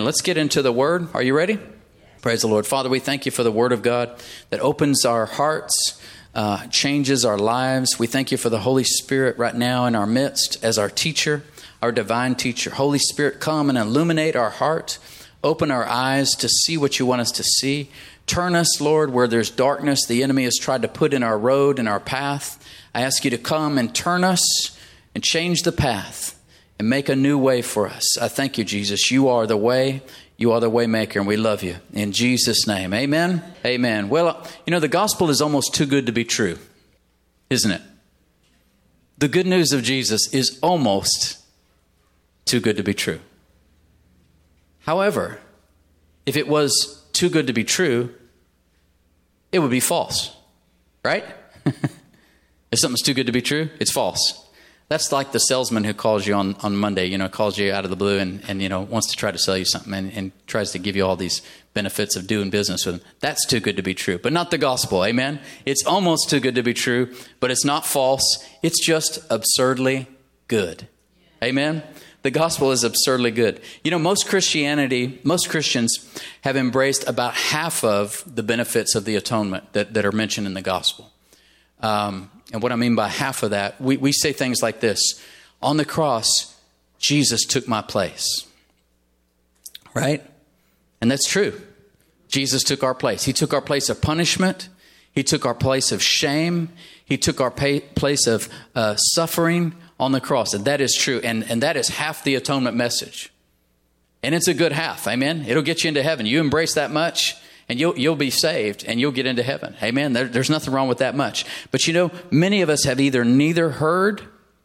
Let's get into the Word. Are you ready? Praise the Lord. Father, we thank you for the Word of God that opens our hearts, changes our lives. We thank you for the Holy Spirit right now in our midst as our teacher, our divine teacher. Holy Spirit, come and illuminate our heart. Open our eyes to see what you want us to see. Turn us, Lord, where there's darkness the enemy has tried to put in our road, in our path. I ask you to come and turn us and change the path and make a new way for us. I thank you, Jesus. You are the way. You are the way maker, and we love you. In Jesus' name, amen. Amen. Well, the gospel is almost too good to be true, isn't it? The good news of Jesus is almost too good to be true. However, if it was too good to be true, it would be false, right? If something's too good to be true, it's false. That's like the salesman who calls you on Monday, calls you out of the blue and wants to try to sell you something and tries to give you all these benefits of doing business with them. That's too good to be true, but not the gospel, amen? It's almost too good to be true, but it's not false. It's just absurdly good, amen? The gospel is absurdly good. Most Christians have embraced about half of the benefits of the atonement that are mentioned in the gospel. And what I mean by half of that, we say things like this. On the cross, Jesus took my place. Right? And that's true. Jesus took our place. He took our place of punishment. He took our place of shame. He took our place of suffering on the cross. And that is true. And that is half the atonement message. And it's a good half. Amen. It'll get you into heaven. You embrace that much and you'll be saved and you'll get into heaven. Amen. There's nothing wrong with that much. But many of us have either never heard,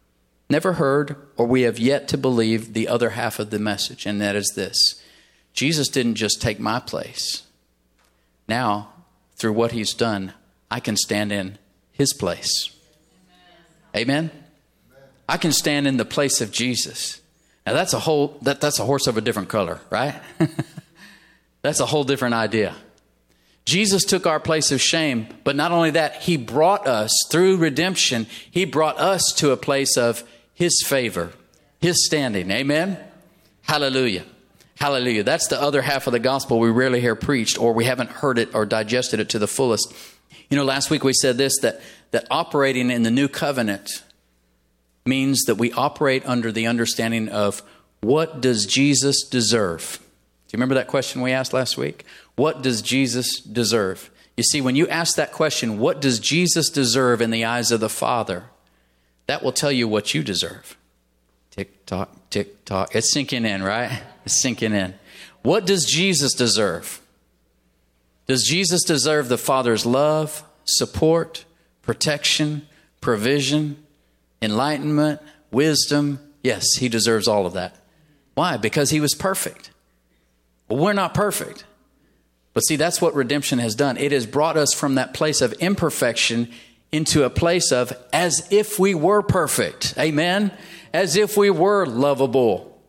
or we have yet to believe the other half of the message. And that is this. Jesus didn't just take my place. Now, through what he's done, I can stand in his place. Amen. I can stand in the place of Jesus. Now that's a horse of a different color, right? That's a whole different idea. Jesus took our place of shame, but not only that, he brought us through redemption. He brought us to a place of his favor, his standing. Amen. Hallelujah. Hallelujah. That's the other half of the gospel we rarely hear preached, or we haven't heard it or digested it to the fullest. Last week we said this, that operating in the new covenant means that we operate under the understanding of what does Jesus deserve? Do you remember that question we asked last week? What does Jesus deserve? You see, when you ask that question, what does Jesus deserve in the eyes of the Father? That will tell you what you deserve. Tick tock, tick tock. It's sinking in, right? It's sinking in. What does Jesus deserve? Does Jesus deserve the Father's love, support, protection, provision, enlightenment, wisdom? Yes, he deserves all of that. Why? Because he was perfect. Well, we're not perfect. But see, that's what redemption has done. It has brought us from that place of imperfection into a place of as if we were perfect. Amen? As if we were lovable.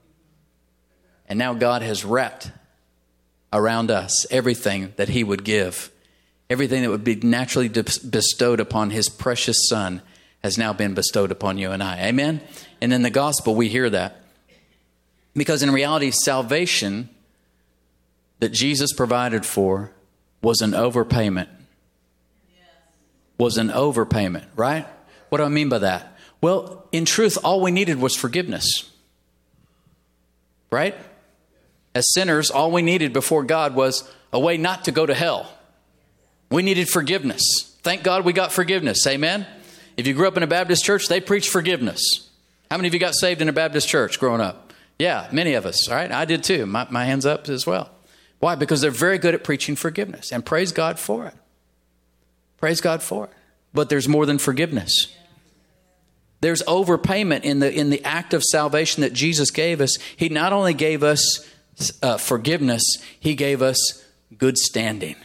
And now God has wrapped around us everything that he would give. Everything that would be naturally bestowed upon his precious Son has now been bestowed upon you and I. Amen? And in the gospel, we hear that. Because in reality, salvation that Jesus provided for was an overpayment. Was an overpayment, right? What do I mean by that? Well, in truth, all we needed was forgiveness. Right? As sinners, all we needed before God was a way not to go to hell. We needed forgiveness. Thank God we got forgiveness. Amen? If you grew up in a Baptist church, they preach forgiveness. How many of you got saved in a Baptist church growing up? Yeah, many of us. All right, I did too. My hand's up as well. Why? Because they're very good at preaching forgiveness. And praise God for it. Praise God for it. But there's more than forgiveness. There's overpayment in the act of salvation that Jesus gave us. He not only gave us forgiveness, he gave us good standing.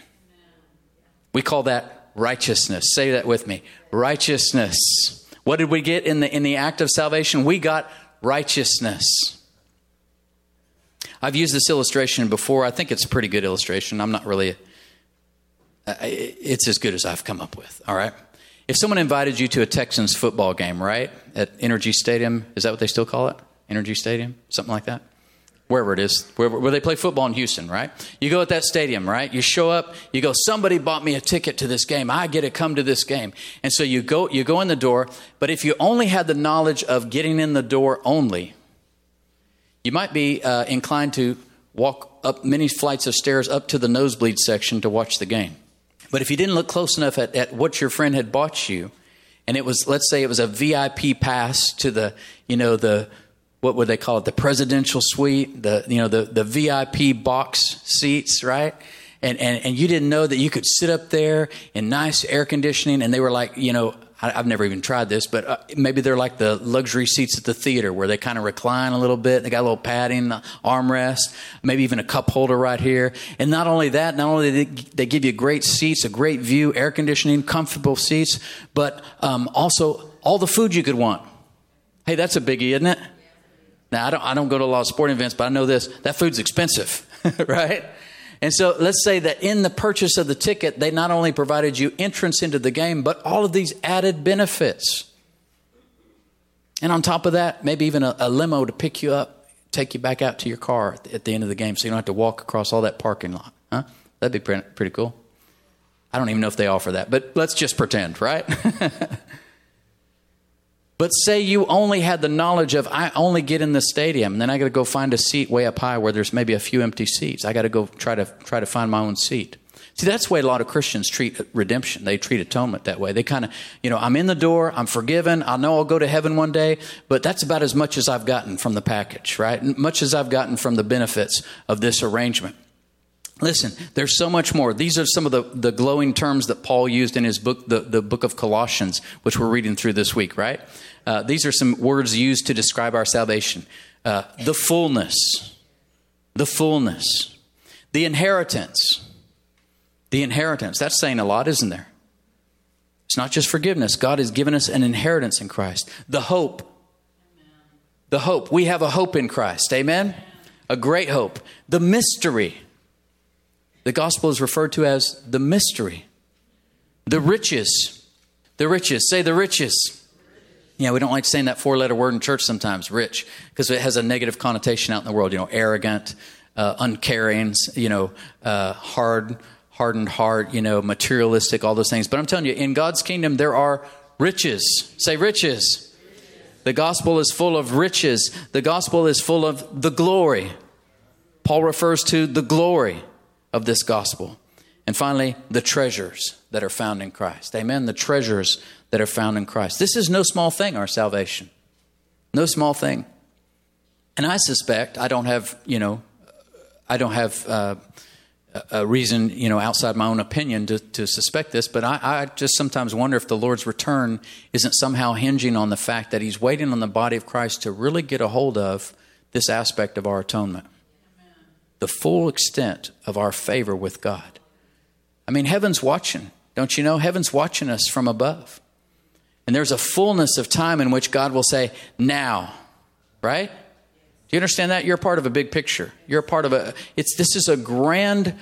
We call that righteousness. Say that with me. Righteousness. What did we get in the act of salvation? We got righteousness. I've used this illustration before. I think it's a pretty good illustration. I'm not really... it's as good as I've come up with. All right. If someone invited you to a Texans football game, right? At Energy Stadium. Is that what they still call it? Energy Stadium? Something like that. wherever it is, where they play football in Houston, right? You go at that stadium, right? You show up, you go, somebody bought me a ticket to this game. I get to come to this game. And so you go in the door. But if you only had the knowledge of getting in the door only, you might be inclined to walk up many flights of stairs up to the nosebleed section to watch the game. But if you didn't look close enough at what your friend had bought you, and it was, let's say it was a VIP pass to the what would they call it? The presidential suite, the VIP box seats, right? And you didn't know that you could sit up there in nice air conditioning. And they were like, I've never even tried this, but maybe they're like the luxury seats at the theater where they kind of recline a little bit. They got a little padding, armrest, maybe even a cup holder right here. And not only that, they give you great seats, a great view, air conditioning, comfortable seats, but also all the food you could want. Hey, that's a biggie, isn't it? Now, I don't go to a lot of sporting events, but I know this. That food's expensive, right? And so let's say that in the purchase of the ticket, they not only provided you entrance into the game, but all of these added benefits. And on top of that, maybe even a limo to pick you up, take you back out to your car at the end of the game so you don't have to walk across all that parking lot. Huh? That'd be pretty cool. I don't even know if they offer that, but let's just pretend, right? But say you only had the knowledge of, I only get in the stadium, and then I got to go find a seat way up high where there's maybe a few empty seats. I got to go try to find my own seat. See, that's the way a lot of Christians treat redemption. They treat atonement that way. They kind of, I'm in the door, I'm forgiven, I know I'll go to heaven one day, but that's about as much as I've gotten from the package, right? Much as I've gotten from the benefits of this arrangement. Listen, there's so much more. These are some of the glowing terms that Paul used in his book, the book of Colossians, which we're reading through this week, right? These are some words used to describe our salvation. The fullness, the inheritance. That's saying a lot, isn't there? It's not just forgiveness. God has given us an inheritance in Christ. The hope. We have a hope in Christ. Amen? A great hope. The mystery. The gospel is referred to as the mystery. The riches. Say the riches. Yeah, we don't like saying that 4-letter word in church sometimes, rich, because it has a negative connotation out in the world. arrogant, uncaring, hardened heart, materialistic, all those things. But I'm telling you, in God's kingdom, there are riches. Say riches. The gospel is full of riches. The gospel is full of the glory. Paul refers to the glory of this gospel. And finally, the treasures that are found in Christ. Amen. The treasures that are found in Christ. This is no small thing, our salvation. No small thing. And I suspect, I don't have a reason, outside my own opinion to suspect this, but I just sometimes wonder if the Lord's return isn't somehow hinging on the fact that he's waiting on the body of Christ to really get a hold of this aspect of our atonement. Amen. The full extent of our favor with God. I mean, heaven's watching. Don't you know? Heaven's watching us from above. And there's a fullness of time in which God will say, now, right? Do you understand that? You're part of a big picture. You're a part of this is a grand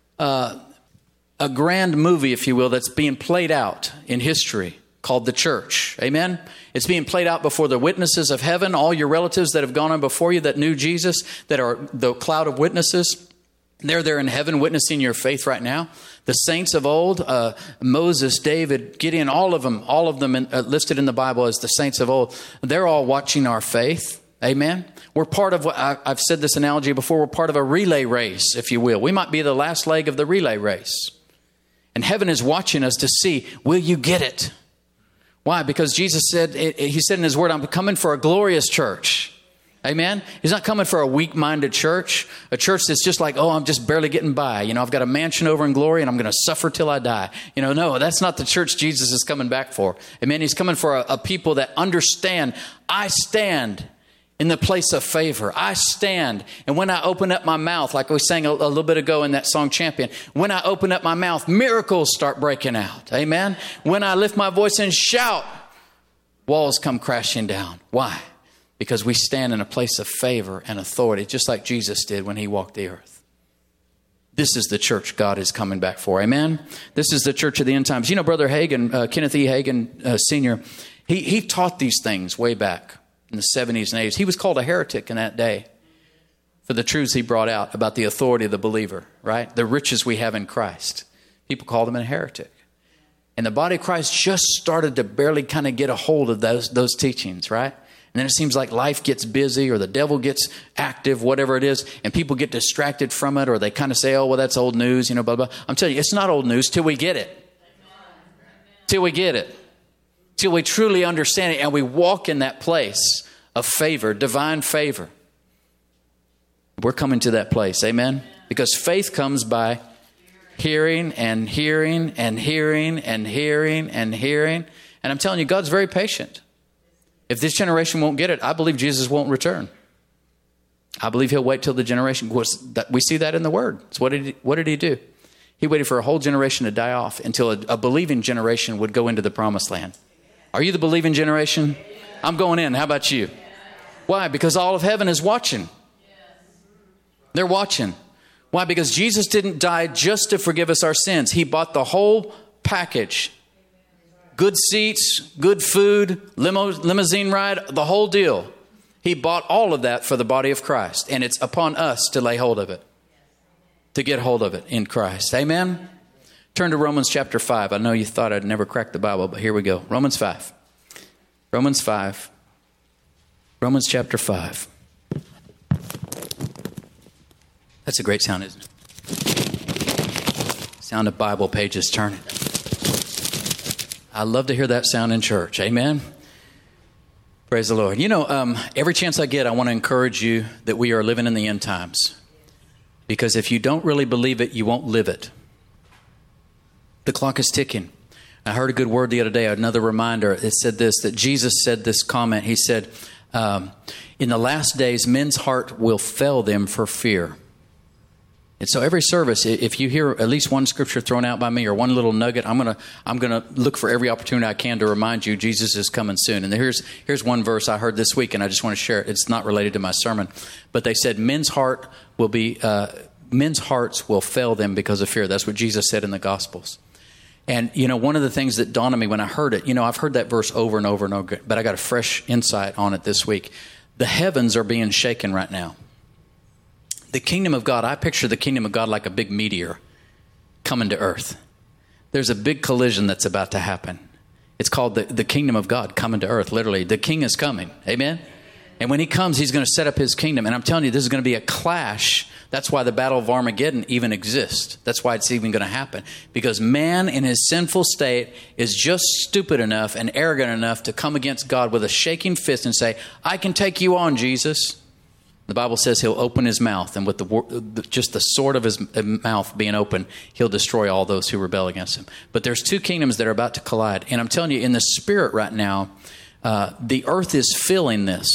movie, if you will, that's being played out in history called the church. Amen? It's being played out before the witnesses of heaven, all your relatives that have gone on before you that knew Jesus, that are the cloud of witnesses. They're there in heaven witnessing your faith right now. The saints of old, Moses, David, Gideon, all of them listed in the Bible as the saints of old. They're all watching our faith. Amen. We're part of what I've said this analogy before. We're part of a relay race, if you will. We might be the last leg of the relay race. And heaven is watching us to see, will you get it? Why? Because Jesus said, he said in his word, I'm coming for a glorious church. Amen. He's not coming for a weak-minded church, a church that's just like, I'm just barely getting by. I've got a mansion over in glory and I'm going to suffer till I die. No, that's not the church Jesus is coming back for. Amen. He's coming for a people that understand, I stand in the place of favor. I stand. And when I open up my mouth, like we sang a little bit ago in that song Champion, when I open up my mouth, miracles start breaking out. Amen. When I lift my voice and shout, walls come crashing down. Why? Because we stand in a place of favor and authority, just like Jesus did when he walked the earth. This is the church God is coming back for. Amen? This is the church of the end times. Brother Hagin, Kenneth E. Hagin Sr., he taught these things way back in the 70s and 80s. He was called a heretic in that day. for the truths he brought out about the authority of the believer, right? The riches we have in Christ. People called him a heretic. And the body of Christ just started to barely kind of get a hold of those teachings, right? And then it seems like life gets busy or the devil gets active, whatever it is, and people get distracted from it, or they kind of say, oh, well, that's old news, blah, blah. I'm telling you, it's not old news till we get it. Till we get it. Till we truly understand it and we walk in that place of favor, divine favor. We're coming to that place, amen? Because faith comes by hearing and hearing and hearing and hearing and hearing. And I'm telling you, God's very patient. If this generation won't get it, I believe Jesus won't return. I believe he'll wait till the generation. We see that in the Word. So what did he do? He waited for a whole generation to die off until a believing generation would go into the promised land. Are you the believing generation? I'm going in. How about you? Why? Because all of heaven is watching. They're watching. Why? Because Jesus didn't die just to forgive us our sins. He bought the whole package. Good seats, good food, limousine ride, the whole deal. He bought all of that for the body of Christ. And it's upon us to lay hold of it. To get hold of it in Christ. Amen? Turn to Romans chapter 5. I know you thought I'd never crack the Bible, but here we go. Romans 5. Romans 5. Romans chapter 5. That's a great sound, isn't it? Sound of Bible pages turning. I love to hear that sound in church. Amen. Praise the Lord. Every chance I get, I want to encourage you that we are living in the end times. Because if you don't really believe it, you won't live it. The clock is ticking. I heard a good word the other day, another reminder. It said this, that Jesus said this comment. He said, in the last days, men's heart will fail them for fear. And so every service, if you hear at least one scripture thrown out by me or one little nugget, I'm gonna look for every opportunity I can to remind you Jesus is coming soon. And here's one verse I heard this week, and I just want to share it. It's not related to my sermon, but they said men's hearts will fail them because of fear. That's what Jesus said in the Gospels. And one of the things that dawned on me when I heard it, I've heard that verse over and over and over, but I got a fresh insight on it this week. The heavens are being shaken right now. The kingdom of God, I picture the kingdom of God like a big meteor coming to earth. There's a big collision that's about to happen. It's called the kingdom of God coming to earth. Literally, the king is coming. Amen? And when he comes, he's going to set up his kingdom. And I'm telling you, this is going to be a clash. That's why the battle of Armageddon even exists. That's why it's even going to happen. Because man in his sinful state is just stupid enough and arrogant enough to come against God with a shaking fist and say, I can take you on, Jesus. The Bible says he'll open his mouth, and with just the sword of his mouth being open, he'll destroy all those who rebel against him. But there's two kingdoms that are about to collide. And I'm telling you, in the spirit right now, the earth is feeling this.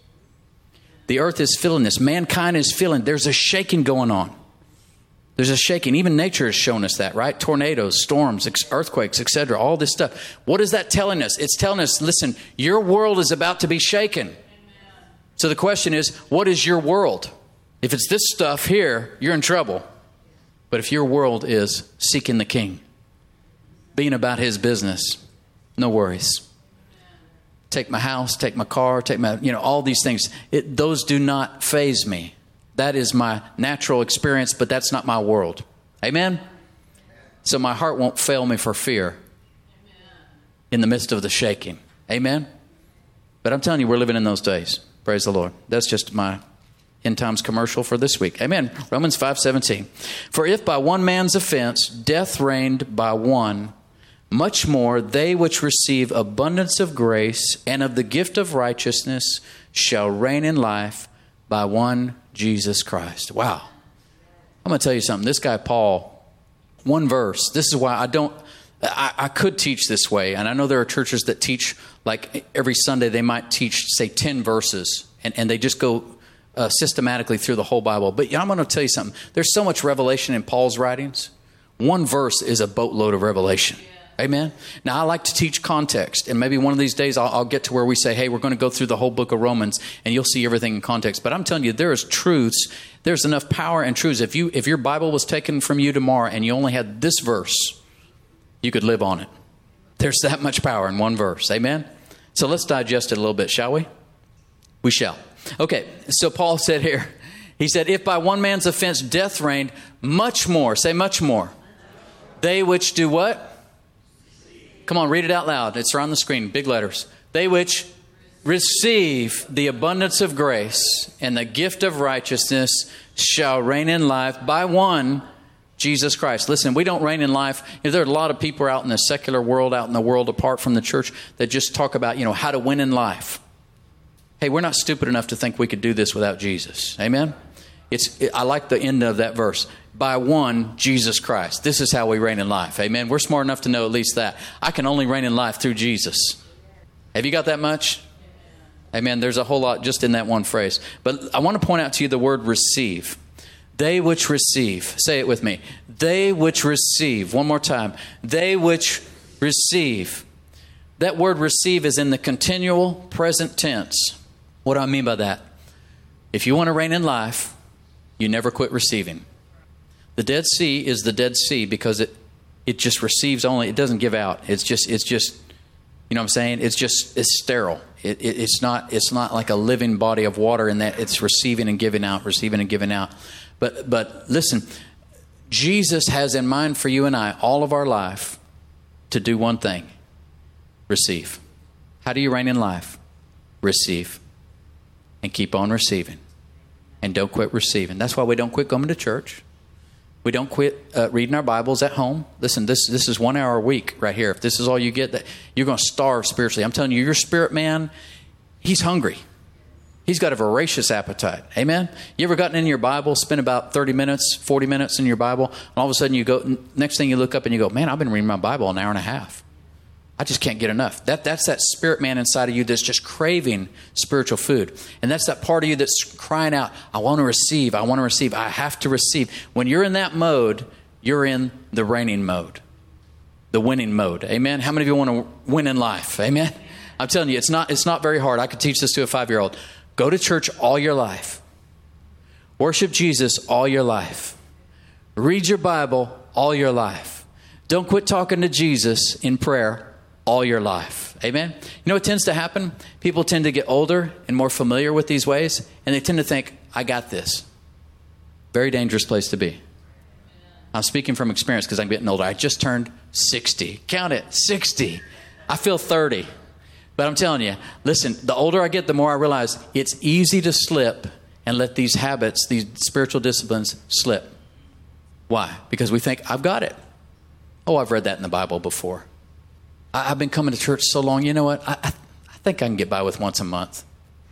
The earth is feeling this. Mankind is feeling. There's a shaking going on. There's a shaking. Even nature has shown us that, right? Tornadoes, storms, earthquakes, etc. All this stuff. What is that telling us? It's telling us, listen, your world is about to be shaken. So the question is, what is your world? If it's this stuff here, you're in trouble. But if your world is seeking the King, being about his business, no worries. Take my house, take my car, take my, all these things. Those do not faze me. That is my natural experience, but that's not my world. Amen? So my heart won't fail me for fear in the midst of the shaking. Amen? But I'm telling you, we're living in those days. Praise the Lord. That's just my end times commercial for this week. Amen. Romans 5:17. For if by one man's offense death reigned by one, much more they which receive abundance of grace and of the gift of righteousness shall reign in life by one Jesus Christ. Wow. I'm going to tell you something. This guy Paul, one verse. This is why I could teach this way, and I know there are churches that teach like every Sunday they might teach, say, 10 verses, and they just go systematically through the whole Bible. But I'm going to tell you something. There's so much revelation in Paul's writings. One verse is a boatload of revelation. Yeah. Amen? Now, I like to teach context, and maybe one of these days I'll get to where we say, hey, we're going to go through the whole book of Romans, and you'll see everything in context. But I'm telling you, there is truths. There's enough power and truths. If your Bible was taken from you tomorrow and you only had this verse, you could live on it. There's that much power in one verse. Amen? So let's digest it a little bit, shall we? We shall. Okay, so Paul said here, He said, if by one man's offense death reigned, much more, say much more. They which do what? Come on, read it out loud. It's on the screen, big letters. They which receive the abundance of grace and the gift of righteousness shall reign in life by one, Jesus Christ. Listen, we don't reign in life. There are a lot of people out in the secular world, out in the world apart from the church, that just talk about, how to win in life. Hey, we're not stupid enough to think we could do this without Jesus. Amen? I like the end of that verse. By one, Jesus Christ. This is how we reign in life. Amen? We're smart enough to know at least that. I can only reign in life through Jesus. Have you got that much? Amen. There's a whole lot just in that one phrase. But I want to point out to you the word receive. They which receive. Say it with me. They which receive. One more time. They which receive. That word receive is in the continual present tense. What do I mean by that? If you want to reign in life, you never quit receiving. The Dead Sea is the Dead Sea because it just receives only. It doesn't give out. It's just, you know what I'm saying? It's sterile. It's not like a living body of water in that it's receiving and giving out, receiving and giving out. But listen, Jesus has in mind for you and I all of our life to do one thing: receive. How do you reign in life? Receive. And keep on receiving. And don't quit receiving. That's why we don't quit coming to church. We don't quit reading our Bibles at home. Listen, this is 1 hour a week right here. If this is all you get, you're going to starve spiritually. I'm telling you, your spirit man, he's hungry. He's got a voracious appetite. Amen? You ever gotten in your Bible, spent about 30 minutes, 40 minutes in your Bible, and all of a sudden you go, next thing you look up and you go, man, I've been reading my Bible an hour and a half. I just can't get enough. That's that spirit man inside of you that's just craving spiritual food. And that's that part of you that's crying out, I want to receive, I want to receive, I have to receive. When you're in that mode, you're in the reigning mode, the winning mode. Amen? How many of you want to win in life? Amen? I'm telling you, it's not very hard. I could teach this to a 5-year-old. Go to church all your life. Worship Jesus all your life. Read your Bible all your life. Don't quit talking to Jesus in prayer all your life. Amen? You know what tends to happen? People tend to get older and more familiar with these ways, and they tend to think, I got this. Very dangerous place to be. I'm speaking from experience because I'm getting older. I just turned 60. Count it, 60. I feel 30. But I'm telling you, listen, the older I get, the more I realize it's easy to slip and let these habits, these spiritual disciplines slip. Why? Because we think, I've got it. Oh, I've read that in the Bible before. I've been coming to church so long, you know what? I think I can get by with once a month.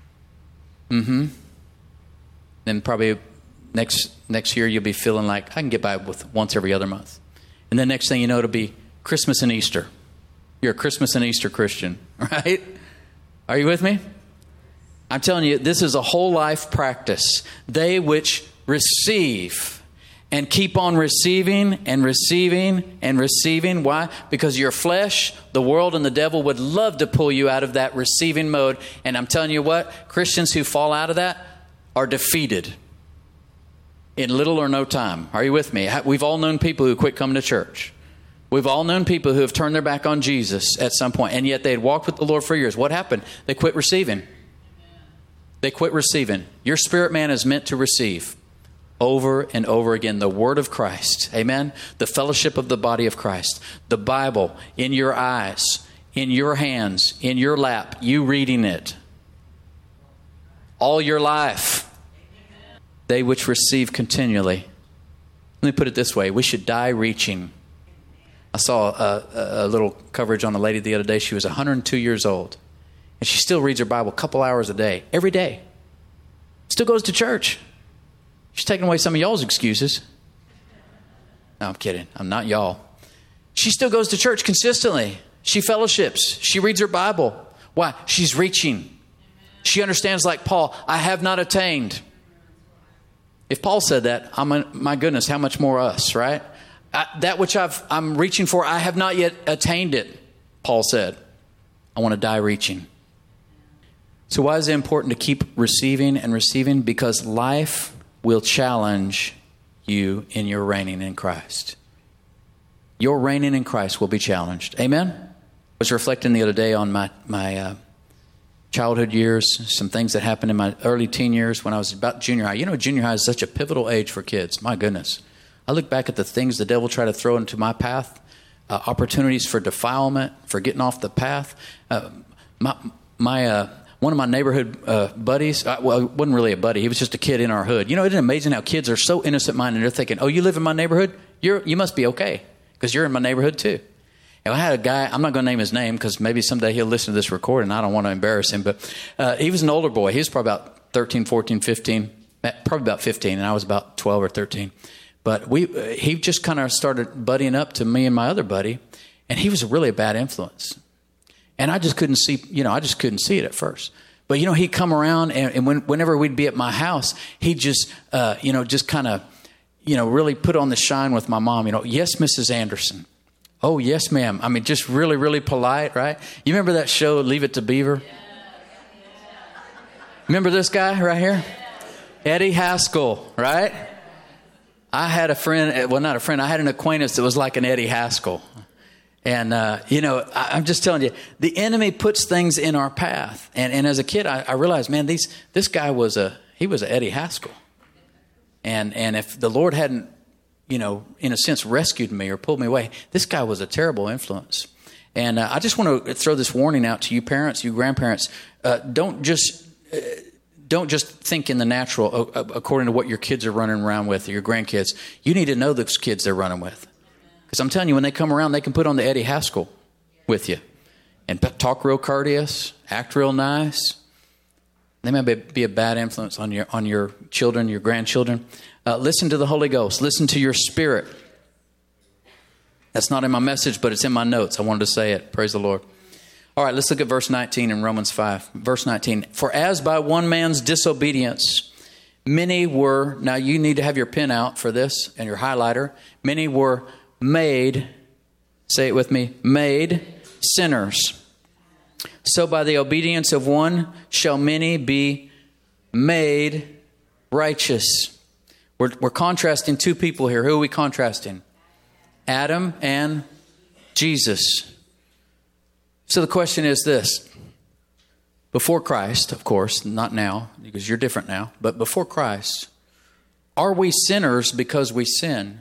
Then probably next year you'll be feeling like I can get by with once every other month. And then next thing you know, it'll be Christmas and Easter. You're a Christmas and Easter Christian, right? Are you with me? I'm telling you, this is a whole life practice. They which receive and keep on receiving and receiving and receiving. Why? Because your flesh, the world, and the devil would love to pull you out of that receiving mode. And I'm telling you what, Christians who fall out of that are defeated in little or no time. Are you with me? We've all known people who quit coming to church. We've all known people who have turned their back on Jesus at some point, and yet they had walked with the Lord for years. What happened? They quit receiving. They quit receiving. Your spirit man is meant to receive. Over and over again, the word of Christ. Amen? The fellowship of the body of Christ. The Bible in your eyes, in your hands, in your lap, you reading it. All your life. They which receive continually. Let me put it this way. We should die reaching. I saw a little coverage on a lady the other day. She was 102 years old. And she still reads her Bible a couple hours a day. Every day. Still goes to church. She's taking away some of y'all's excuses. No, I'm kidding. I'm not y'all. She still goes to church consistently. She fellowships. She reads her Bible. Why? She's reaching. She understands, like Paul, I have not attained. If Paul said that, my goodness, how much more us, right? That which I'm reaching for, I have not yet attained it, Paul said. I want to die reaching. So why is it important to keep receiving and receiving? Because life will challenge you in your reigning in Christ. Your reigning in Christ will be challenged. Amen? I was reflecting the other day on my childhood years, some things that happened in my early teen years when I was about junior high. You know, junior high is such a pivotal age for kids. My goodness. I look back at the things the devil tried to throw into my path, opportunities for defilement, for getting off the path. One of my neighborhood buddies, well, it wasn't really a buddy. He was just a kid in our hood. You know, isn't it amazing how kids are so innocent-minded? They're thinking, oh, you live in my neighborhood? You must be okay because you're in my neighborhood too. And I had a guy, I'm not going to name his name because maybe someday he'll listen to this recording. I don't want to embarrass him, but he was an older boy. He was probably about 13, 14, 15, probably about 15, and I was about 12 or 13. But he just kind of started buddying up to me and my other buddy, and he was really a bad influence. And I just couldn't see, I just couldn't see it at first. But, he'd come around, and whenever we'd be at my house, he'd just, just kind of, really put on the shine with my mom. Yes, Mrs. Anderson. Oh, yes, ma'am. I mean, just really, really polite, right? You remember that show, Leave It to Beaver? Remember this guy right here? Eddie Haskell, right? I had a friend, well, not a friend, I had an acquaintance that was like an Eddie Haskell. And, I'm just telling you, the enemy puts things in our path. And as a kid, I realized, man, this guy he was an Eddie Haskell. And if the Lord hadn't, in a sense, rescued me or pulled me away, this guy was a terrible influence. And I just want to throw this warning out to you parents, you grandparents. Don't just think in the natural according to what your kids are running around with or your grandkids. You need to know those kids they're running with. Because I'm telling you, when they come around, they can put on the Eddie Haskell with you and talk real courteous, act real nice. They may be a bad influence on your children, your grandchildren. Listen to the Holy Ghost. Listen to your spirit. That's not in my message, but it's in my notes. I wanted to say it. Praise the Lord. All right, let's look at verse 19 in Romans 5. Verse 19. For as by one man's disobedience, many were, now you need to have your pen out for this and your highlighter. Many were made, say it with me, made sinners. So by the obedience of one shall many be made righteous. We're contrasting two people here. Who are we contrasting? Adam and Jesus. So the question is this. Before Christ, of course, not now, because you're different now, but before Christ, are we sinners because we sin?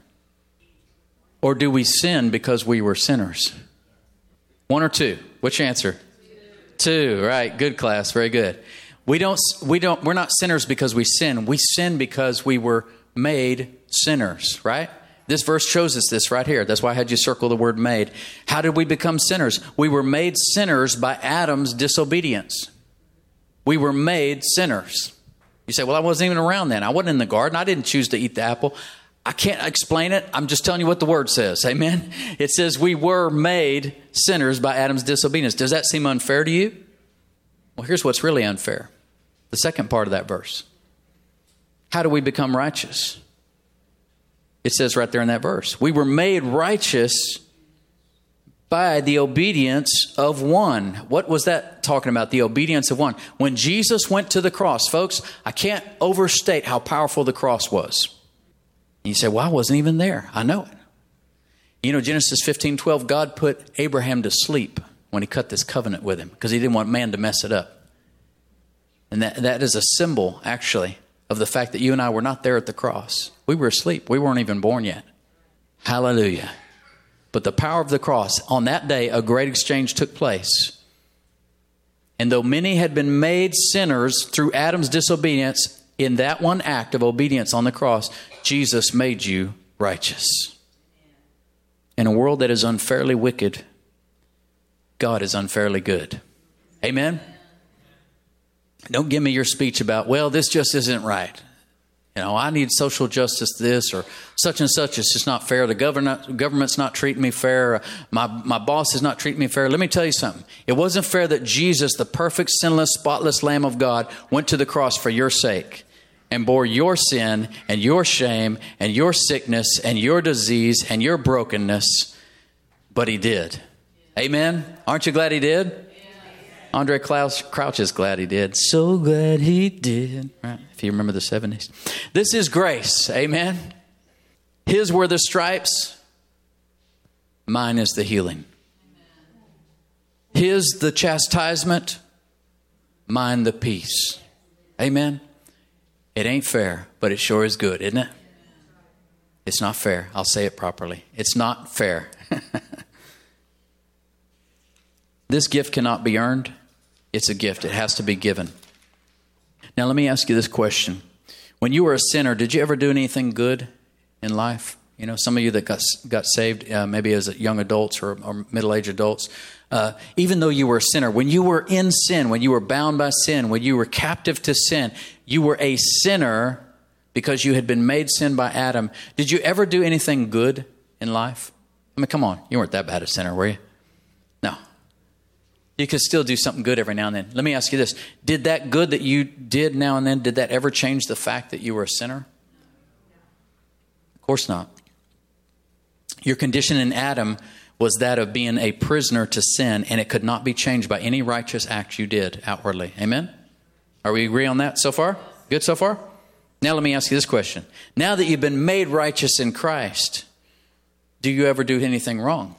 Or do we sin because we were sinners? One or two? Which answer? Two, right. Good class. Very good. We're not sinners because we sin. We sin because we were made sinners, right? This verse shows us this right here. That's why I had you circle the word made. How did we become sinners? We were made sinners by Adam's disobedience. We were made sinners. You say, well, I wasn't even around then. I wasn't in the garden. I didn't choose to eat the apple. I can't explain it. I'm just telling you what the word says. Amen. It says we were made sinners by Adam's disobedience. Does that seem unfair to you? Well, here's what's really unfair. The second part of that verse. How do we become righteous? It says right there in that verse. We were made righteous by the obedience of one. What was that talking about? The obedience of one. When Jesus went to the cross, folks, I can't overstate how powerful the cross was. And you say, well, I wasn't even there. I know it. Genesis 15:12, God put Abraham to sleep when he cut this covenant with him because he didn't want man to mess it up. And that is a symbol, actually, of the fact that you and I were not there at the cross. We were asleep. We weren't even born yet. Hallelujah. But the power of the cross, on that day, a great exchange took place. And though many had been made sinners through Adam's disobedience, in that one act of obedience on the cross, Jesus made you righteous. In a world that is unfairly wicked, God is unfairly good. Amen? Don't give me your speech about, well, this just isn't right. I need social justice this or such and such. It's just not fair. The government's not treating me fair. My boss is not treating me fair. Let me tell you something. It wasn't fair that Jesus, the perfect, sinless, spotless Lamb of God, went to the cross for your sake and bore your sin and your shame and your sickness and your disease and your brokenness. But he did. Amen? Aren't you glad he did? Andre Crouch is glad he did. So glad he did. Right? If you remember the 70s. This is grace. Amen. His were the stripes. Mine is the healing. His the chastisement. mind the peace. Amen. It ain't fair, but it sure is good, isn't it? It's not fair. I'll say it properly. It's not fair. This gift cannot be earned. It's a gift. It has to be given. Now, let me ask you this question. When you were a sinner, did you ever do anything good in life? You know, some of you that got saved, maybe as young adults or middle-aged adults, even though you were a sinner, when you were in sin, when you were bound by sin, when you were captive to sin, you were a sinner because you had been made sin by Adam. Did you ever do anything good in life? I mean, come on. You weren't that bad a sinner, were you? No. You could still do something good every now and then. Let me ask you this. Did that good that you did now and then, did that ever change the fact that you were a sinner? Of course not. Your condition in Adam was that of being a prisoner to sin, and it could not be changed by any righteous act you did outwardly. Amen? Are we agree on that so far? Good so far? Now let me ask you this question. Now that you've been made righteous in Christ, do you ever do anything wrong?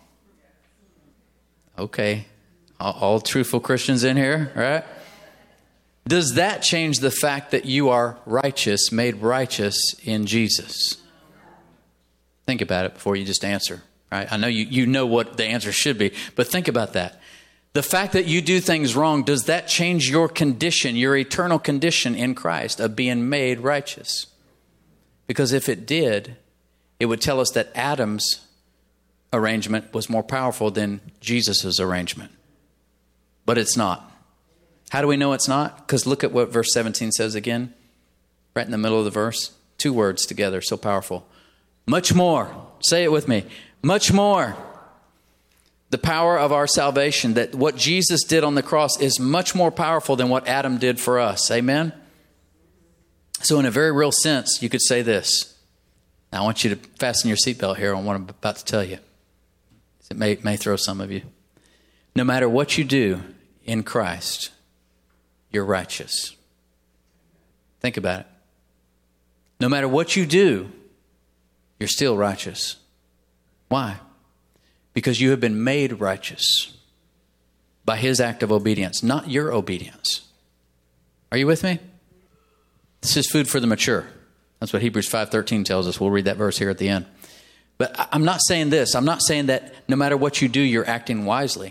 Okay. All truthful Christians in here, right? Does that change the fact that you are righteous, made righteous in Jesus? Think about it before you just answer, right? I know you know what the answer should be, but think about that. The fact that you do things wrong, does that change your condition, your eternal condition in Christ of being made righteous? Because if it did, it would tell us that Adam's arrangement was more powerful than Jesus's arrangement. But it's not. How do we know it's not? Because look at what verse 17 says again, right in the middle of the verse. 2 words together, so powerful. Much more. Say it with me. Much more. The power of our salvation, that what Jesus did on the cross is much more powerful than what Adam did for us. Amen? So in a very real sense, you could say this. Now I want you to fasten your seatbelt here on what I'm about to tell you. It may throw some of you. No matter what you do in Christ, you're righteous. Think about it. No matter what you do, you're still righteous. Why? Because you have been made righteous by his act of obedience, not your obedience. Are you with me? This is food for the mature. That's what Hebrews 5:13 tells us. We'll read that verse here at the end. But I'm not saying this. I'm not saying that no matter what you do, you're acting wisely.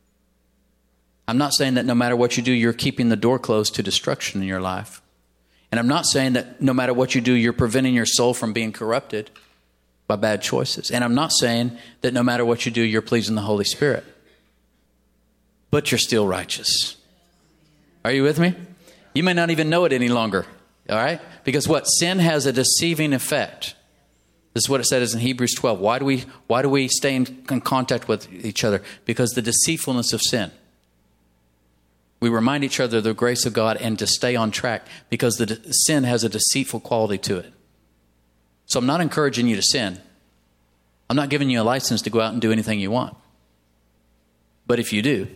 I'm not saying that no matter what you do, you're keeping the door closed to destruction in your life. And I'm not saying that no matter what you do, you're preventing your soul from being corrupted by bad choices. And I'm not saying that no matter what you do, you're pleasing the Holy Spirit. But you're still righteous. Are you with me? You may not even know it any longer. All right? Because what? Sin has a deceiving effect. This is what it says in Hebrews 12. Why do we stay in contact with each other? Because the deceitfulness of sin. We remind each other of the grace of God and to stay on track because the sin has a deceitful quality to it. So I'm not encouraging you to sin. I'm not giving you a license to go out and do anything you want. But if you do,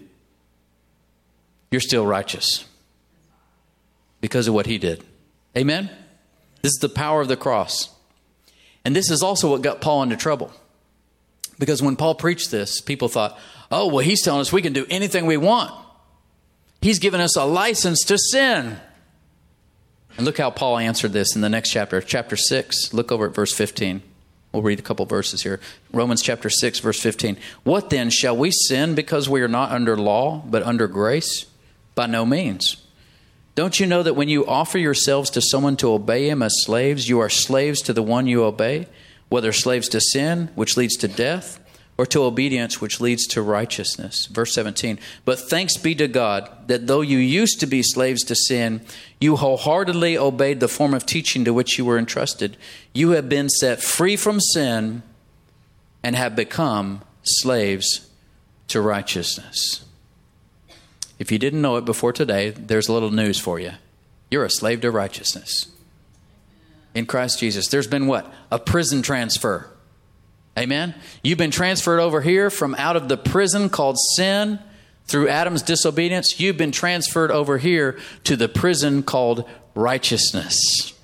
you're still righteous because of what he did. Amen? This is the power of the cross. And this is also what got Paul into trouble. Because when Paul preached this, people thought, oh, well, he's telling us we can do anything we want. He's given us a license to sin. And look how Paul answered this in the next chapter. Chapter 6, look over at verse 15. We'll read a couple verses here. Romans chapter 6, verse 15. What then? Shall we sin because we are not under law, but under grace? By no means. Don't you know that when you offer yourselves to someone to obey him as slaves, you are slaves to the one you obey, whether slaves to sin, which leads to death, or to obedience, which leads to righteousness. Verse 17, but thanks be to God that though you used to be slaves to sin, you wholeheartedly obeyed the form of teaching to which you were entrusted. You have been set free from sin and have become slaves to righteousness. If you didn't know it before today, there's a little news for you. You're a slave to righteousness. In Christ Jesus. There's been what? A prison transfer. Amen? You've been transferred over here from out of the prison called sin through Adam's disobedience. You've been transferred over here to the prison called righteousness.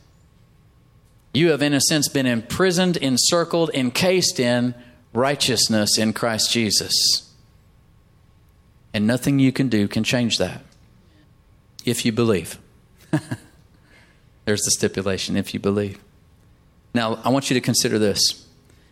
You have, in a sense, been imprisoned, encircled, encased in righteousness in Christ Jesus. And nothing you can do can change that. if you believe. There's the stipulation, if you believe. Now, I want you to consider this.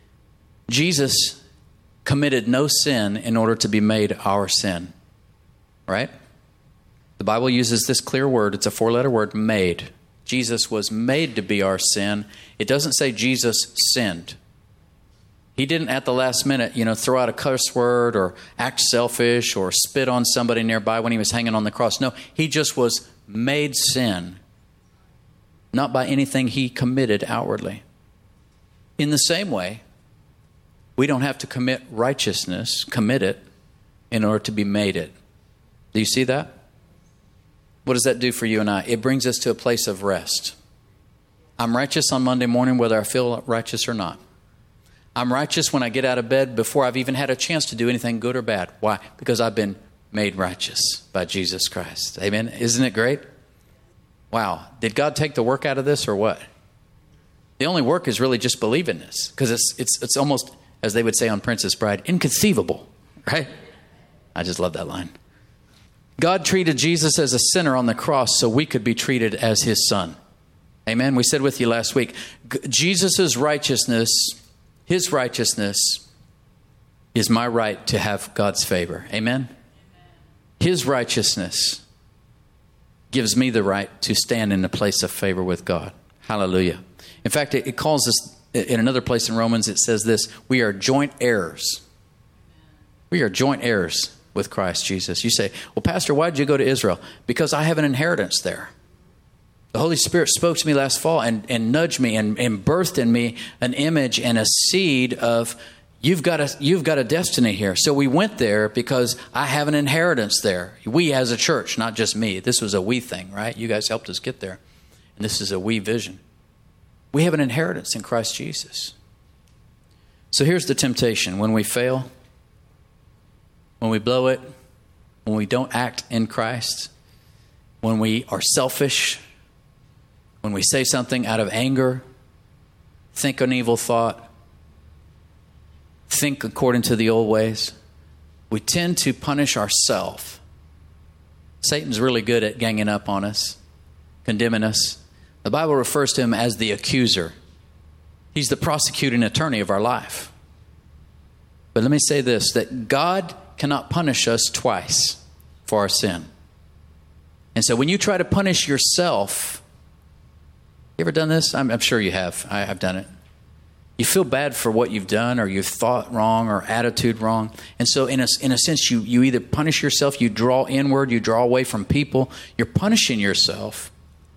Jesus committed no sin in order to be made our sin. Right? The Bible uses this clear word. It's a 4-letter word, made. Jesus was made to be our sin. It doesn't say Jesus sinned. He didn't at the last minute, throw out a curse word or act selfish or spit on somebody nearby when he was hanging on the cross. No, he just was made sin, not by anything he committed outwardly. In the same way, we don't have to commit it in order to be made it. Do you see that? What does that do for you and I? It brings us to a place of rest. I'm righteous on Monday morning whether I feel righteous or not. I'm righteous when I get out of bed before I've even had a chance to do anything good or bad. Why? Because I've been made righteous by Jesus Christ. Amen? Isn't it great? Wow. Did God take the work out of this or what? The only work is really just believing this. Because it's almost, as they would say on Princess Bride, inconceivable. Right? I just love that line. God treated Jesus as a sinner on the cross so we could be treated as his son. Amen? We said with you last week, Jesus' righteousness, his righteousness, is my right to have God's favor. Amen? His righteousness gives me the right to stand in the place of favor with God. Hallelujah. In fact, it calls us, in another place in Romans, it says this, we are joint heirs. We are joint heirs with Christ Jesus. You say, well, Pastor, why did you go to Israel? Because I have an inheritance there. The Holy Spirit spoke to me last fall and nudged me and birthed in me an image and a seed of you've got a destiny here. So we went there because I have an inheritance there. We as a church, not just me. This was a we thing, right? You guys helped us get there. And this is a we vision. We have an inheritance in Christ Jesus. So here's the temptation. When we fail, when we blow it, when we don't act in Christ, when we are selfish, when we say something out of anger, think an evil thought, think according to the old ways, we tend to punish ourselves. Satan's really good at ganging up on us, condemning us. The Bible refers to him as the accuser. He's the prosecuting attorney of our life. But let me say this, that God cannot punish us twice for our sin. And so when you try to punish yourself, you ever done this? I'm sure you have. I've done it. You feel bad for what you've done or you've thought wrong or attitude wrong. And so in a sense, you either punish yourself, you draw inward, you draw away from people. You're punishing yourself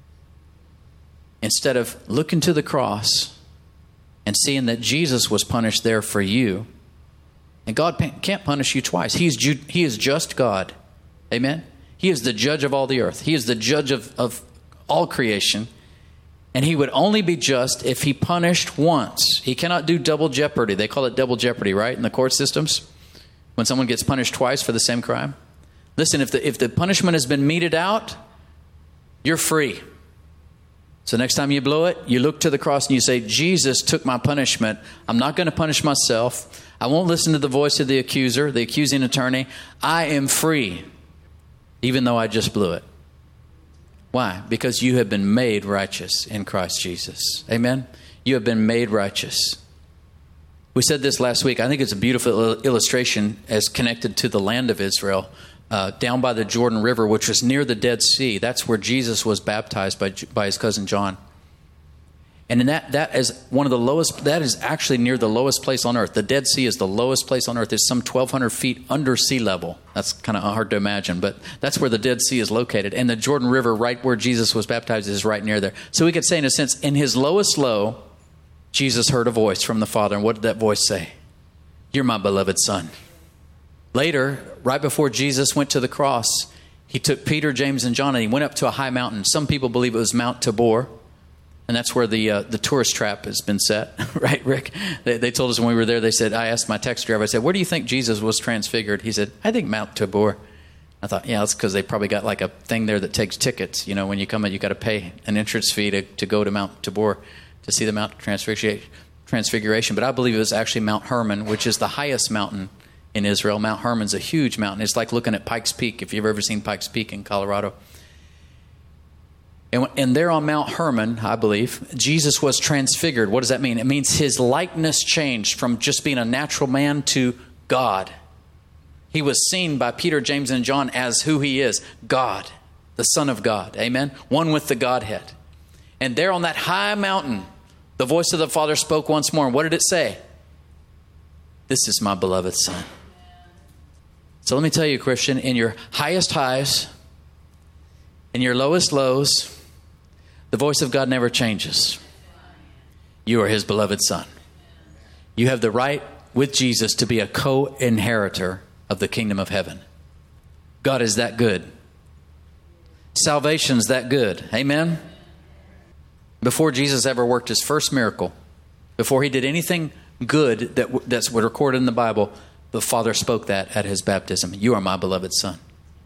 instead of looking to the cross and seeing that Jesus was punished there for you. And God can't punish you twice. He is just God. Amen? He is the judge of all the earth. He is the judge of all creation. And he would only be just if he punished once. He cannot do double jeopardy. They call it double jeopardy, right, in the court systems? When someone gets punished twice for the same crime. Listen, if the punishment has been meted out, you're free. So next time you blow it, you look to the cross and you say, Jesus took my punishment. I'm not going to punish myself. I won't listen to the voice of the accuser, the accusing attorney. I am free, even though I just blew it. Why? Because you have been made righteous in Christ Jesus. Amen? You have been made righteous. We said this last week. I think it's a beautiful illustration as connected to the land of Israel, down by the Jordan River, which was near the Dead Sea. That's where Jesus was baptized by his cousin John. And in that is one of the lowest, that is actually near the lowest place on earth. The Dead Sea is the lowest place on earth. It's some 1,200 feet under sea level. That's kind of hard to imagine, but that's where the Dead Sea is located. And the Jordan River, right where Jesus was baptized, is right near there. So we could say, in a sense, in his lowest low, Jesus heard a voice from the Father. And what did that voice say? You're my beloved Son. Later, right before Jesus went to the cross, he took Peter, James, and John, and he went up to a high mountain. Some people believe it was Mount Tabor. And that's where the tourist trap has been set, right, Rick? They told us when we were there, they said, I asked my taxi driver, I said, where do you think Jesus was transfigured? He said, I think Mount Tabor. I thought, yeah, that's because they probably got like a thing there that takes tickets. You know, when you come in, you got to pay an entrance fee to go to Mount Tabor to see the Mount Transfiguration. But I believe it was actually Mount Hermon, which is the highest mountain in Israel. Mount Hermon's a huge mountain. It's like looking at Pikes Peak, if you've ever seen Pikes Peak in Colorado. And there on Mount Hermon, I believe, Jesus was transfigured. What does that mean? It means his likeness changed from just being a natural man to God. He was seen by Peter, James, and John as who he is, God, the Son of God. Amen? One with the Godhead. And there on that high mountain, the voice of the Father spoke once more. And what did it say? This is my beloved Son. So let me tell you, Christian, in your highest highs, in your lowest lows, the voice of God never changes. You are his beloved Son. You have the right with Jesus to be a co-inheritor of the kingdom of heaven. God is that good. Salvation's that good. Amen? Before Jesus ever worked his first miracle, before he did anything good that's recorded in the Bible, the Father spoke that at his baptism. You are my beloved Son.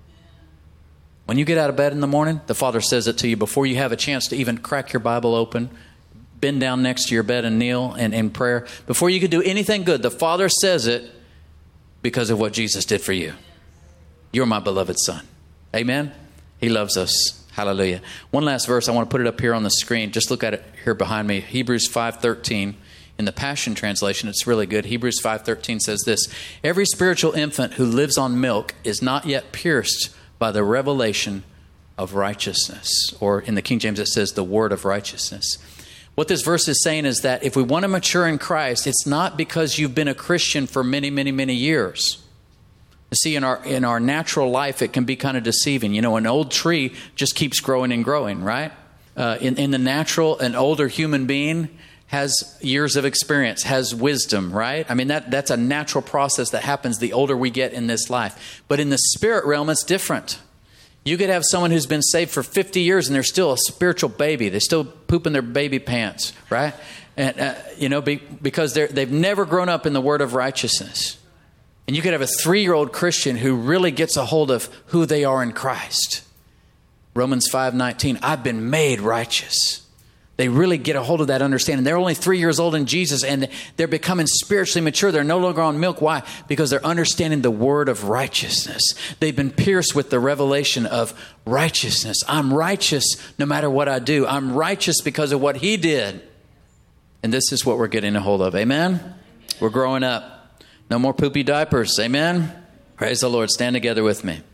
When you get out of bed in the morning, the Father says it to you before you have a chance to even crack your Bible open, bend down next to your bed and kneel in prayer. Before you could do anything good, the Father says it because of what Jesus did for you. You're my beloved Son. Amen? He loves us. Hallelujah. One last verse. I want to put it up here on the screen. Just look at it here behind me. Hebrews 5:13. In the Passion Translation, it's really good. Hebrews 5:13 says this: every spiritual infant who lives on milk is not yet pierced by the revelation of righteousness. Or in the King James, it says the word of righteousness. What this verse is saying is that if we want to mature in Christ, it's not because you've been a Christian for many, many, many years. You see, in our natural life, it can be kind of deceiving. You know, an old tree just keeps growing and growing, right? In the natural, an older human being has years of experience, has wisdom, right? I mean, that's a natural process that happens the older we get in this life. But in the spirit realm, it's different. You could have someone who's been saved for 50 years and they're still a spiritual baby. They're still pooping their baby pants, right? And because they've never grown up in the word of righteousness. And you could have a 3-year-old Christian who really gets a hold of who they are in Christ. Romans 5:19, I've been made righteous. They really get a hold of that understanding. They're only 3 years old in Jesus and they're becoming spiritually mature. They're no longer on milk. Why? Because they're understanding the word of righteousness. They've been pierced with the revelation of righteousness. I'm righteous no matter what I do. I'm righteous because of what he did. And this is what we're getting a hold of. Amen? We're growing up. No more poopy diapers. Amen? Praise the Lord. Stand together with me.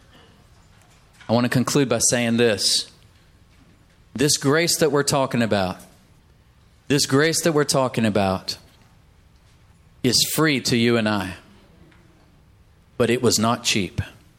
I want to conclude by saying this. This grace that we're talking about is free to you and I. But it was not cheap.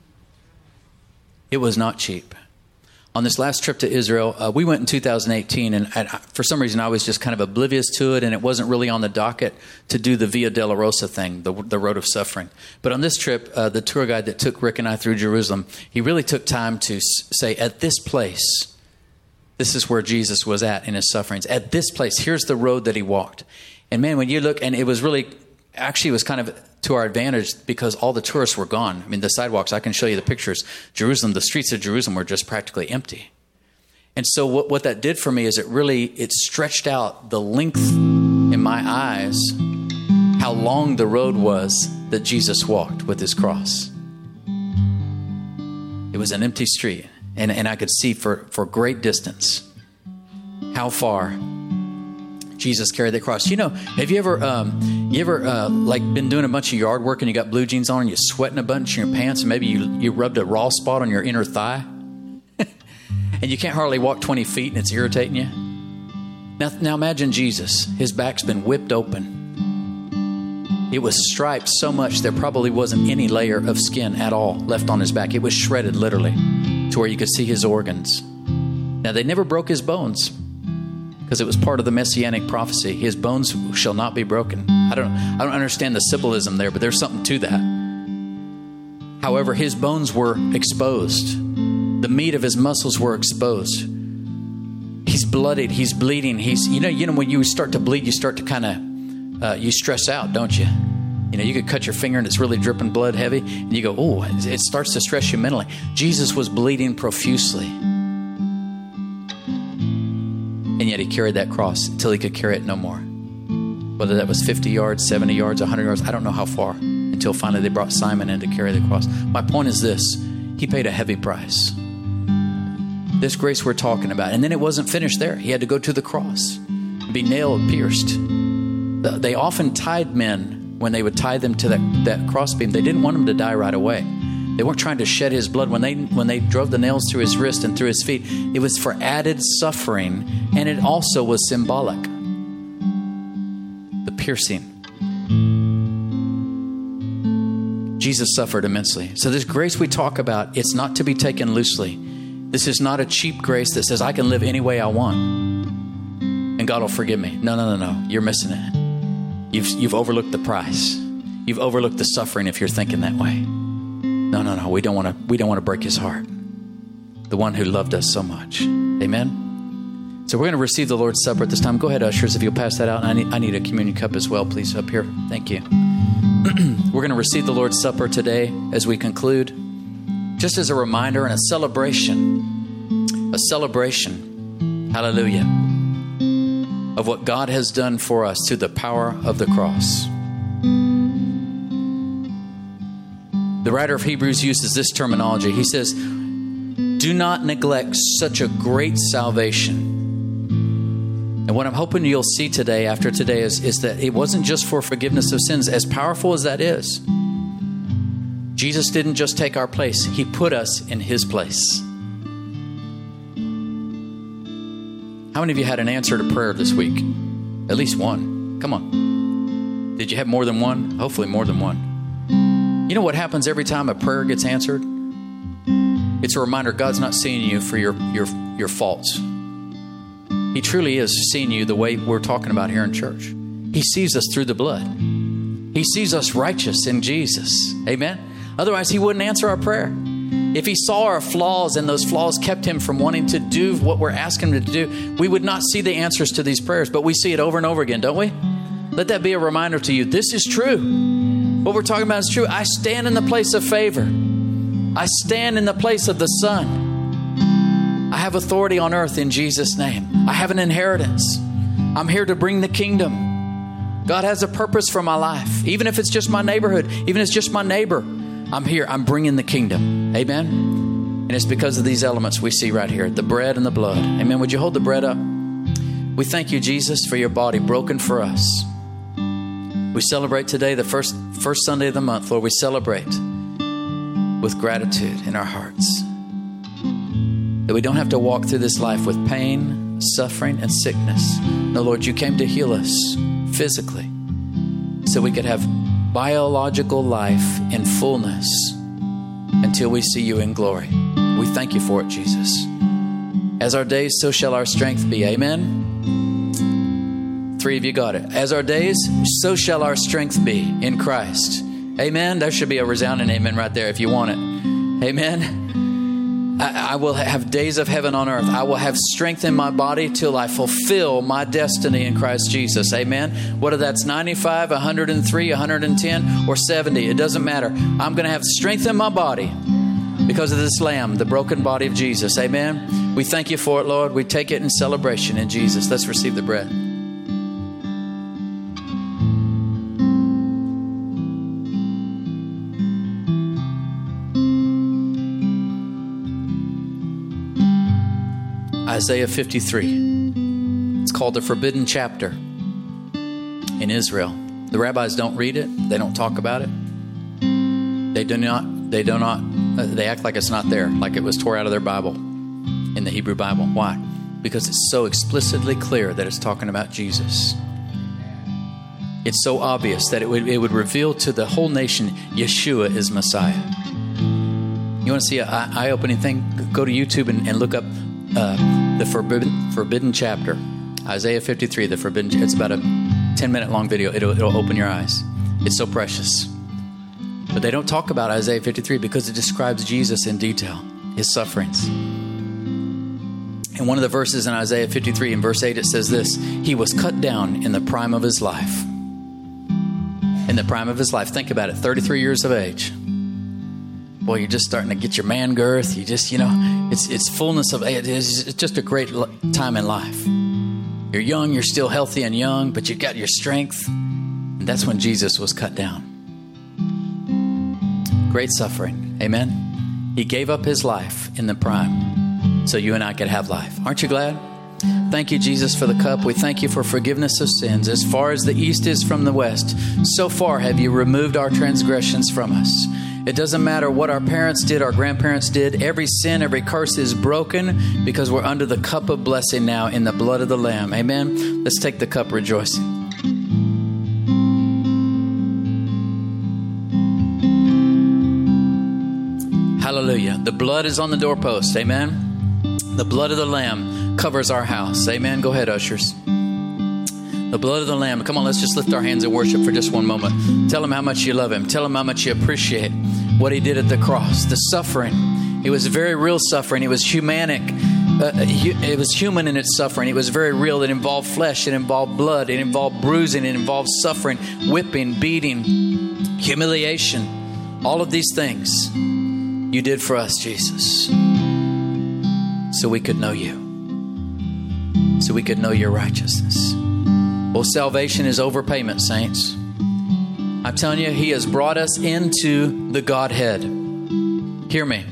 It was not cheap. On this last trip to Israel, we went in 2018, and for some reason I was just kind of oblivious to it, and it wasn't really on the docket to do the Via Dolorosa thing, the road of suffering. But on this trip, the tour guide that took Rick and I through Jerusalem, he really took time to say, at this place, this is where Jesus was at in his sufferings. At this place, here's the road that he walked. And man, when you look, and it was really, actually it was kind of to our advantage because all the tourists were gone. I mean, the sidewalks, I can show you the pictures. Jerusalem, the streets of Jerusalem were just practically empty. And so what that did for me is it stretched out the length in my eyes, how long the road was that Jesus walked with his cross. It was an empty street. And I could see for great distance how far Jesus carried the cross. You know, have you ever been doing a bunch of yard work and you got blue jeans on and you're sweating a bunch in your pants and maybe you rubbed a raw spot on your inner thigh and you can't hardly walk 20 feet and it's irritating you? Now imagine Jesus. His back's been whipped open. It was striped so much there probably wasn't any layer of skin at all left on his back. It was shredded literally to where you could see his organs. Now they never broke his bones because it was part of the messianic prophecy. His bones shall not be broken. I don't understand the symbolism there, but there's something to that. However, his bones were exposed. The meat of his muscles were exposed. He's bloodied. He's bleeding. You know, when you start to bleed, you start to kind of you stress out, don't you? You know, you could cut your finger and it's really dripping blood heavy, and you go, oh, it starts to stress you mentally. Jesus was bleeding profusely. And yet he carried that cross until he could carry it no more. Whether that was 50 yards, 70 yards, 100 yards, I don't know how far, until finally they brought Simon in to carry the cross. My point is this: he paid a heavy price. This grace we're talking about. And then it wasn't finished there. He had to go to the cross, be nailed, pierced. They often tied men when they would tie them to that crossbeam. They didn't want him to die right away. They weren't trying to shed his blood. When they drove the nails through his wrist and through his feet, it was for added suffering, and it also was symbolic. The piercing. Jesus suffered immensely. So this grace we talk about, it's not to be taken loosely. This is not a cheap grace that says I can live any way I want and God will forgive me. No. You're missing it. You've overlooked the price. You've overlooked the suffering if you're thinking that way. No. We don't want to break his heart. The one who loved us so much. Amen. So we're going to receive the Lord's Supper at this time. Go ahead, ushers, if you'll pass that out. I need a communion cup as well, please, up here. Thank you. We're going to receive the Lord's Supper today as we conclude. Just as a reminder and a celebration, hallelujah, of what God has done for us through the power of the cross. The writer of Hebrews uses this terminology. He says, do not neglect such a great salvation. And what I'm hoping you'll see today, after today, is that it wasn't just for forgiveness of sins, as powerful as that is. Jesus didn't just take our place. He put us in his place. How many of you had an answer to prayer this week? At least one. Come on. Did you have more than one? Hopefully more than one. You know what happens every time a prayer gets answered? It's a reminder God's not seeing you for your faults. He truly is seeing you the way we're talking about here in church. He sees us through the blood. He sees us righteous in Jesus. Amen. Otherwise, he wouldn't answer our prayer. If he saw our flaws and those flaws kept him from wanting to do what we're asking him to do, we would not see the answers to these prayers. But we see it over and over again, don't we? Let that be a reminder to you. This is true. What we're talking about is true. I stand in the place of favor. I stand in the place of the Son. I have authority on earth in Jesus' name. I have an inheritance. I'm here to bring the kingdom. God has a purpose for my life. Even if it's just my neighborhood, even if it's just my neighbor, I'm here. I'm bringing the kingdom. Amen. And it's because of these elements we see right here, the bread and the blood. Amen. Would you hold the bread up? We thank you, Jesus, for your body broken for us. We celebrate today, the first Sunday of the month, Lord. We celebrate with gratitude in our hearts. That we don't have to walk through this life with pain, suffering, and sickness. No, Lord, you came to heal us physically so we could have biological life in fullness until we see you in glory. We thank you for it, Jesus. As our days, so shall our strength be. Amen. 3 of you got it. As our days, so shall our strength be in Christ. Amen. There should be a resounding amen right there if you want it. Amen. I will have days of heaven on earth. I will have strength in my body till I fulfill my destiny in Christ Jesus. Amen. Whether that's 95, 103, 110, or 70, it doesn't matter. I'm going to have strength in my body because of this Lamb, the broken body of Jesus. Amen. We thank you for it, Lord. We take it in celebration in Jesus. Let's receive the bread. Isaiah 53. It's called the forbidden chapter in Israel. The rabbis don't read it. They don't talk about it. They act like it's not there, like it was tore out of their Bible, in the Hebrew Bible. Why? Because it's so explicitly clear that it's talking about Jesus. It's so obvious that it would reveal to the whole nation, Yeshua is Messiah. You want to see an eye-opening thing? Go to YouTube and look up the forbidden chapter, Isaiah 53. It's about a 10-minute long video. It'll open your eyes. It's so precious. But they don't talk about Isaiah 53 because it describes Jesus in detail, his sufferings. And one of the verses in Isaiah 53, in verse 8, it says this: he was cut down in the prime of his life. In the prime of his life. Think about it. 33 years of age. Boy, you're just starting to get your man girth. You just, it's fullness of, it's just a great time in life. You're young, you're still healthy and young, but you've got your strength. And that's when Jesus was cut down. Great suffering. Amen. He gave up his life in the prime. so you and I could have life. Aren't you glad? Thank you, Jesus, for the cup. We thank you for forgiveness of sins. As far as the east is from the west, so far have you removed our transgressions from us. It doesn't matter what our parents did, our grandparents did. Every sin, every curse is broken because we're under the cup of blessing now in the blood of the Lamb. Amen. Let's take the cup rejoicing. Hallelujah. The blood is on the doorpost. Amen. The blood of the Lamb covers our house. Amen. Go ahead, ushers. The blood of the Lamb. Come on, let's just lift our hands and worship for just one moment. Tell him how much you love him. Tell him how much you appreciate what he did at the cross. The suffering. It was very real suffering. It was humanic. It was human in its suffering. It was very real. It involved flesh. It involved blood. It involved bruising. It involved suffering, whipping, beating, humiliation. All of these things you did for us, Jesus, so we could know you, so we could know your righteousness. Well, salvation is overpayment, saints. I'm telling you, he has brought us into the Godhead. Hear me.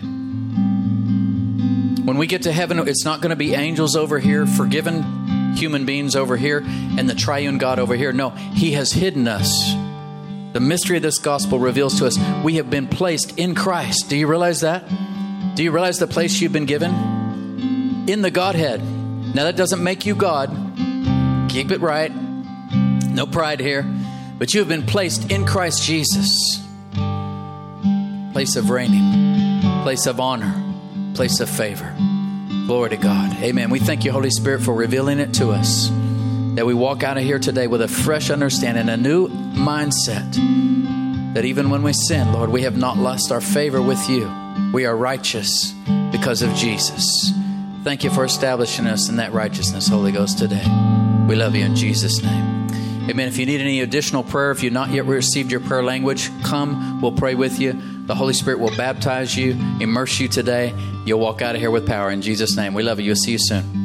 When we get to heaven, it's not going to be angels over here, forgiven human beings over here, and the triune God over here. No, he has hidden us. The mystery of this gospel reveals to us we have been placed in Christ. Do you realize that? Do you realize the place you've been given? In the Godhead. Now, that doesn't make you God. Keep it right. No pride here. But you have been placed in Christ Jesus. Place of reigning. Place of honor. Place of favor. Glory to God. Amen. We thank you, Holy Spirit, for revealing it to us. That we walk out of here today with a fresh understanding, a new mindset. That even when we sin, Lord, we have not lost our favor with you. We are righteous because of Jesus. Thank you for establishing us in that righteousness, Holy Ghost, today. We love you in Jesus' name. Amen. If you need any additional prayer, if you've not yet received your prayer language, come. We'll pray with you. The Holy Spirit will baptize you, immerse you today. You'll walk out of here with power in Jesus' name. We love you. We'll see you soon.